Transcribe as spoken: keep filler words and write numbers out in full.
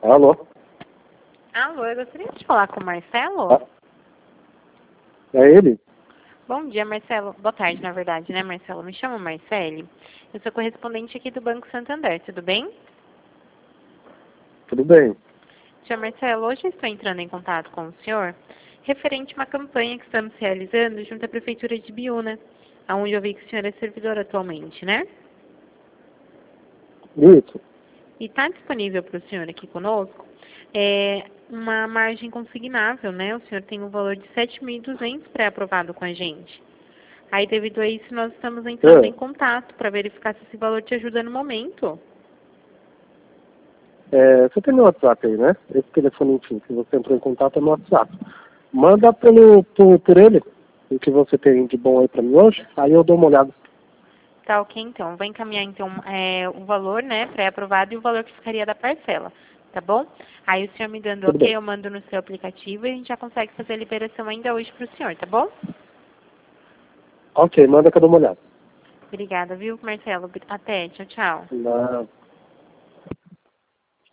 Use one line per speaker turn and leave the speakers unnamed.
Alô?
Alô, eu gostaria de falar com o Marcelo.
Ah, é ele?
Bom dia, Marcelo. Boa tarde, na verdade, né, Marcelo? Me chamo Marcele. Eu sou correspondente aqui do Banco Santander, tudo bem?
Tudo bem.
Tia Marcelo, hoje eu estou entrando em contato com o senhor referente a uma campanha que estamos realizando junto à Prefeitura de Biúna, onde eu vi que o senhor é servidor atualmente, né?
Isso.
E está disponível para o senhor aqui conosco é, uma margem consignável, né? O senhor tem um valor de sete mil e duzentos pré-aprovado com a gente. Aí, devido a isso, nós estamos entrando
É.
em contato para verificar se esse valor te ajuda no momento.
É, você tem meu WhatsApp aí, né? Esse telefone, enfim, que você entrou em contato é no WhatsApp. Manda pelo, por, por ele o que você tem de bom aí pra mim hoje, aí eu dou uma olhada.
Tá ok, então. Vou encaminhar, então, é, o valor, né, pré-aprovado e o valor que ficaria da parcela, tá bom? Aí, o senhor me dando
Tudo
ok,
bem.
eu mando no seu aplicativo e a gente já consegue fazer a liberação ainda hoje para o senhor, tá bom?
Ok, manda que eu dou uma olhada.
Obrigada, viu, Marcelo? Até, tchau, tchau.
Não.